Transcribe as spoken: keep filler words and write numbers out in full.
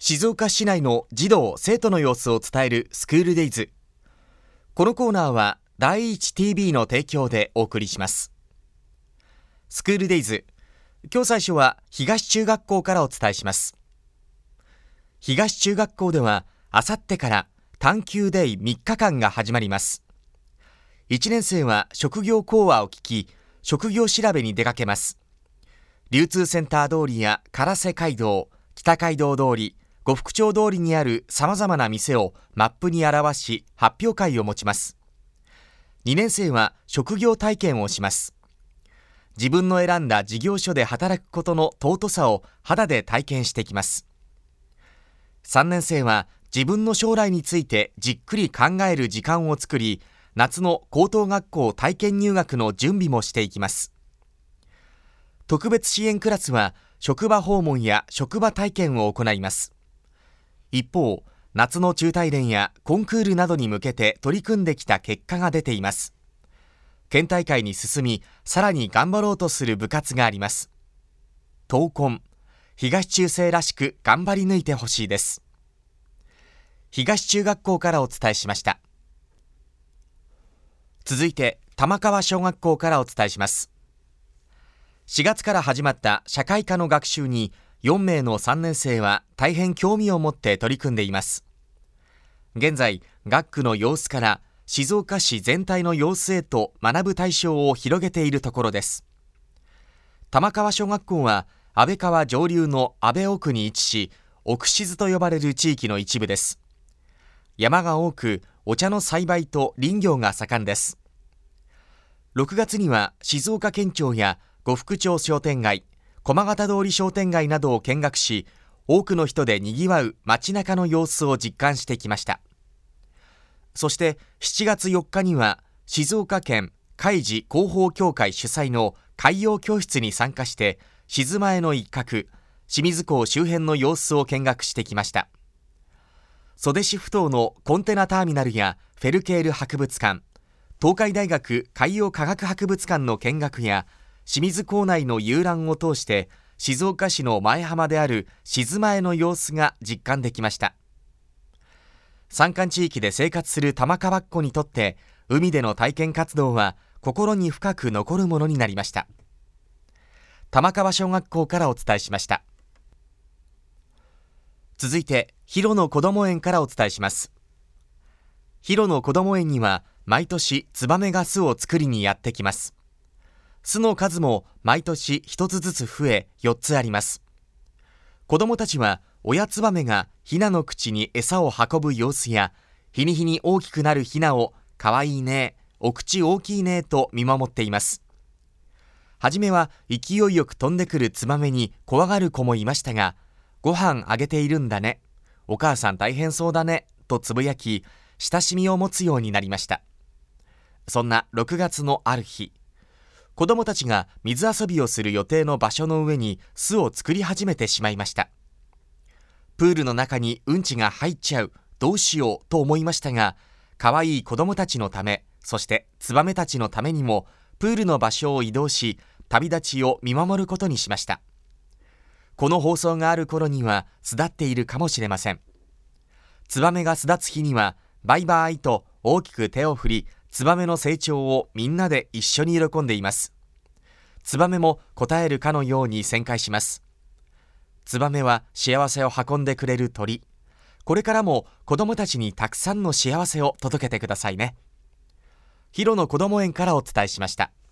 静岡市内の児童・生徒の様子を伝えるスクールデイズ。このコーナーは第一 ティービー の提供でお送りします。スクールデイズ、今日最初は東中学校からお伝えします。東中学校ではあさってから探究デイみっかかんが始まります。いちねん生は職業講話を聞き、職業調べに出かけます。流通センター通りや唐瀬街道、北街道通り、呉服町通りにある様々な店をマップに表し、発表会を持ちます。にねん生は職業体験をします。自分の選んだ事業所で働くことの尊さを肌で体験してきます。さんねん生は自分の将来についてじっくり考える時間を作り、夏の高等学校体験入学の準備もしていきます。特別支援クラスは職場訪問や職場体験を行います。一方、夏の中大連やコンクールなどに向けて取り組んできた結果が出ています。県大会に進み、さらに頑張ろうとする部活があります。闘魂、東中生らしく頑張り抜いてほしいです。東中学校からお伝えしました。続いて、玉川小学校からお伝えします。しがつから始まった社会科の学習に、よんめいのさんねん生は大変興味を持って取り組んでいます。現在、学区の様子から静岡市全体の様子へと学ぶ対象を広げているところです。玉川小学校は安倍川上流の安倍奥に位置し、奥静と呼ばれる地域の一部です。山が多く、お茶の栽培と林業が盛んです。ろくがつには静岡県庁や呉服町商店街、駒形通り商店街などを見学し、多くの人で賑わう街中の様子を実感してきました。そしてしちがつよっかには静岡県海事広報協会主催の海洋教室に参加して、静前の一角、清水港周辺の様子を見学してきました。袖師埠頭のコンテナターミナルやフェルケール博物館、東海大学海洋科学博物館の見学や、清水港内の遊覧を通して静岡市の前浜である静前の様子が実感できました。山間地域で生活する玉川っ子にとって、海での体験活動は心に深く残るものになりました。玉川小学校からお伝えしました。続いて、広野こども園からお伝えします。広野こども園には毎年ツバメが巣を作りにやってきます。巣の数も毎年一つずつ増え、よっつあります。子どもたちは親ツバメがヒナの口に餌を運ぶ様子や、日に日に大きくなるヒナをかわいいね、お口大きいねと見守っています。はじめは勢いよく飛んでくるツバメに怖がる子もいましたが、ご飯あげているんだね、お母さん大変そうだねとつぶやき、親しみを持つようになりました。そんなろくがつのある日、子供たちが水遊びをする予定の場所の上に巣を作り始めてしまいました。プールの中にうんちが入っちゃう、どうしようと思いましたが、可愛い子供たちのため、そしてツバメたちのためにも、プールの場所を移動し、旅立ちを見守ることにしました。この放送がある頃には巣立っているかもしれません。ツバメが巣立つ日には、バイバイと大きく手を振り、ツバメの成長をみんなで一緒に喜んでいます。ツバメも答えるかのように旋回します。ツバメは幸せを運んでくれる鳥。これからも子供たちにたくさんの幸せを届けてくださいね。広野こども園からお伝えしました。